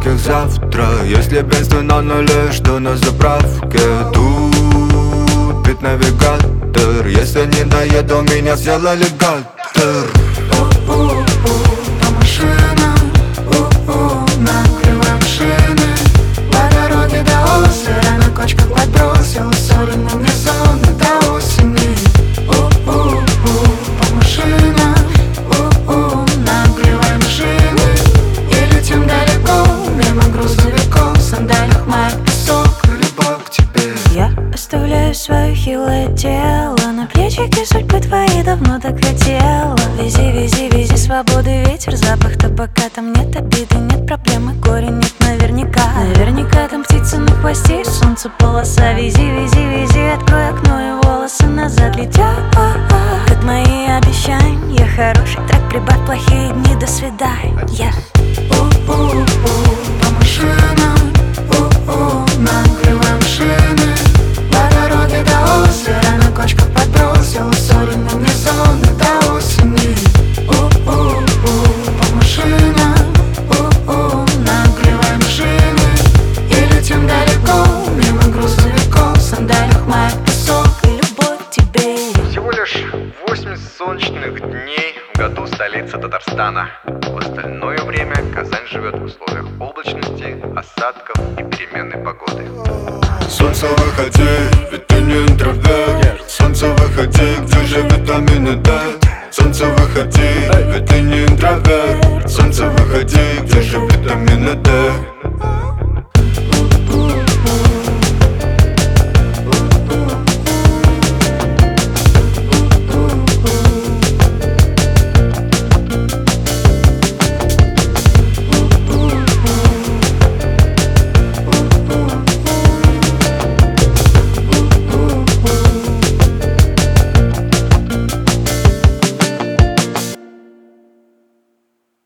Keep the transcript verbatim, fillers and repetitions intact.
никаких завтра. Если бензин на нуле, что на заправке. Тут пит навигатор. Если не доеду, меня сделали гаттер. По машинам, накрываем шины. По дороге до озера на кочках подбросил соленые мне зоны до осени. По машинам, накрываем шины. И летим далеко, мимо грузовиков. В сандалиях моя песок, любовь к тебе. Я оставляю свое хилое тело на плечике судьбы твоей давно так хотела. Вези, вези, вези свободы ветер, запах табака. Там нет обиды, нет проблемы, горе нет наверняка. Наверняка там птица на хвосте, солнце полоса. Вези, вези, вези, открой окно и волосы назад летят. Как мои обещания, хороший трек, прибавь плохие дни, до свидания. По машинам, накрываем шины. По дороге до озера на кочках подбросил соленые мне зоны до осени. По машинам, накрываем шины. И летим далеко, мимо грузовиков. В сандалиях моя песок и любовь к тебе. Всего лишь восемь солнечных дней в году столица Татарстана. В остальное время Казань живет в условиях облачности, осадков и переменной погоды. Солнце, выходи, ведь ты не интроверт. Солнце, выходи, где же витамины D? Солнце, выходи, ведь ты не интроверт. Солнце, выходи, где же витамины D?